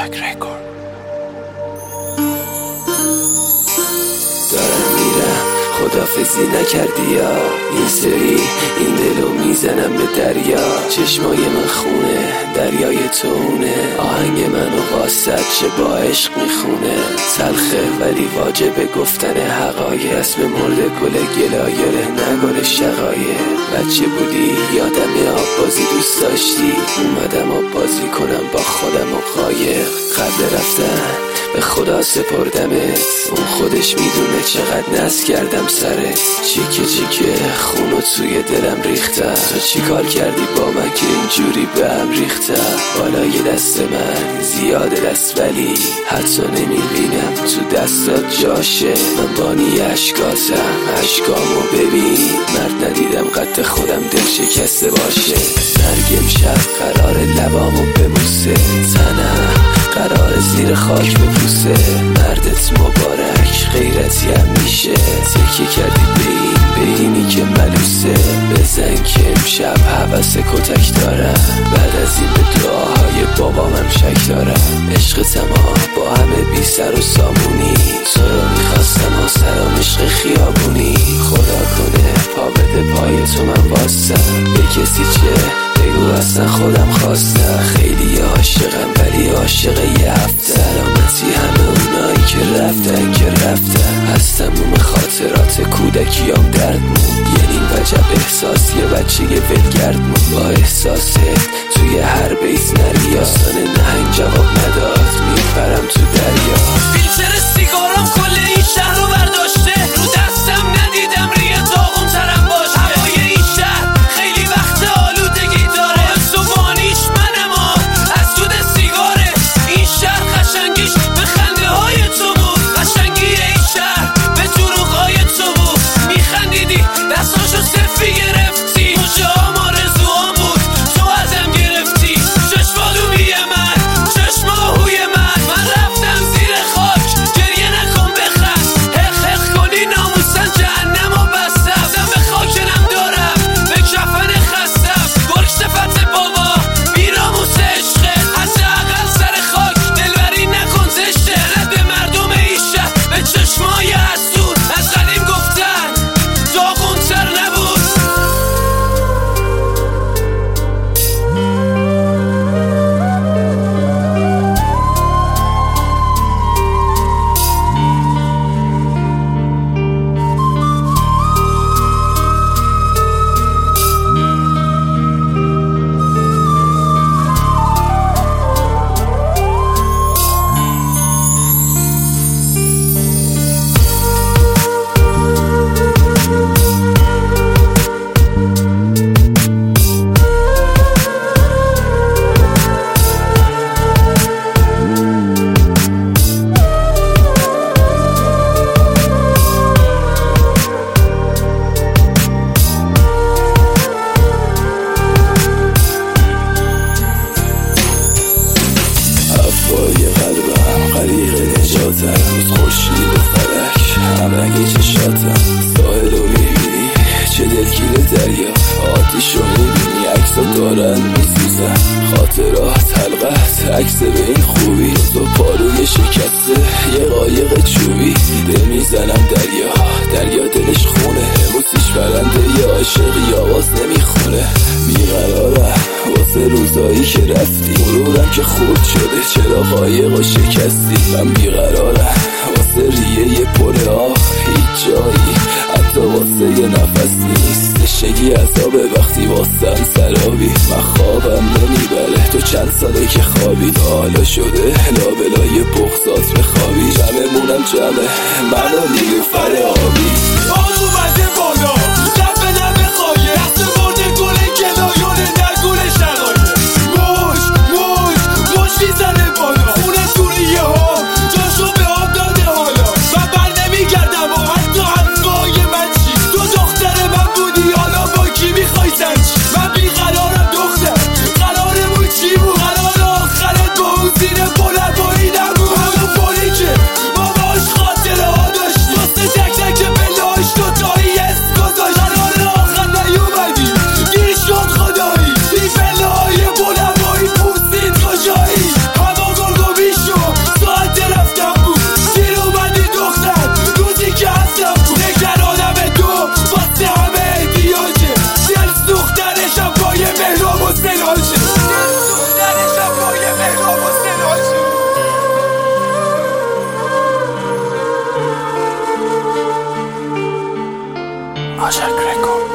Track Record. دارم میرم خدافزی نکردی یا این سری این دلو میزنم به دریا. چشمای من خونه دریای تونه، آهنگ منو واسط چه با عشق میخونه. تلخه ولی واجبه گفتن حقایق، اسم مرده گل گلایره نگل شقایق. بچه بودی یادم آب بازی دوست داشتی، اومدم آب بازی کنم با خودم و قایق. قبل رفتن به خدا سپردمت، اون خودش میدونه چقدر نز کردم سرت. چیکه چیکه خونو توی دلم ریختم، تو چی کار کردی با من که اینجوری به هم ریختم. بالای دست من زیاده دست ولی حتی نمیبینم تو دستات جاشه. من بانی عشقاتم، عشقامو ببین، مرد ندیدم قد خودم دل شکسته باشه. مرگ امشب قرار لبامو ببوسه، تنم قرار زیر خاک بپوسه. مردت مبارک غیرتی هم میشه، تکیه کردی به اینی که ملوسه. بزن که امشب حوث کتک دارم، بعد از این به دعاهای بابامم شک دارم. عشق تمام با همه بی سر و سامونی، تو رو میخواستم و سرام عشق خیابونی. خدا کنه پا بده پای تو من واسم، به کسی چه بگو اصلا خودم خواستم. خیلی عاشقم ولی عاشق یه هفته، سلامتی همه اونایی که رفتن از تموم خاطرات کودکیام درد موند. یه نیم وجب احساس یه بچه یه ولگرد موند. با احساست توی هر بیت نری، آستان نهنگ جواب نداد میپرم تو دریا. فیلتر سیگارم کل این شهر رو برداشته، رو دستم ندیدم ریه داغون ترم باشه. هوای این شهر خیلی وقت آلودگی داره، سوانیش منم از سود سیگاره. این شهر قشنگیش به خنده های تو بود، قشنگی این شهر به دروغای تو بود. میخندیدی دستاشو صفی گرفتی، مجام آرزوام بود تو ازم گرفتی. چشمالومی من چشماهوی من رفتم زیر خاک. گریه نکن بخند، حق کنی ناموسن جهنم و بستم. به خاکرم دارم به کفن خستم، گرگ صفت بابا بیراموس عشقه. حداقل سر خاک دلبری نکن زشته. رد به مردم این شهر به چشمای حسود، از قدیم گفتن داغونتر نبود. هوای قلبم غریق نجاتم، خورشید و فلک هم رنگ چشاتم. ساحل رو میبینی چه دلگیر دریا، آتیش رو میبینی عکسا دارن میسوزن. خاطرات حلقت عکس به این خوبی، تو پاروی شکسته یه قایق چوبی. دل میزنم دریا دلش خونه، موسیش برنده یه عاشقی آواز نمیخونه. بیقرارم واسه روزایی که رفتی، مرورم که خورد شده چرا قایق و شکستی. من بیقرارم واسه ریه یه پر آه، هیچ جایی حتی واسه یه نفس نیست. نشگی عذابه وقتی واسم سرابی، من خوابم نمیبره تو چند ساله که خوابی. حالا شده لابلای بغضات بخوابی، جمعمونم جمعه منو نیلوفر آبی. آن اومده بالا لب به لب خواهی، دست برده گل گلایون در گل شقایه. موش میزنه بالا، خونه توریه ها جاشو به آب داده حالا. من بر نمیگردم و حتی حرفای من چی، تو دختر من بودی حالا با کی میخوای زنچی. من بیقرارم دختر، قرارمون چی بود؟ قرار آخرت با اون زیر بلباری نبود. همون پولی که ما باش خاطره ها داشتی، واسه تک تک بلاش تو تایی Project Record.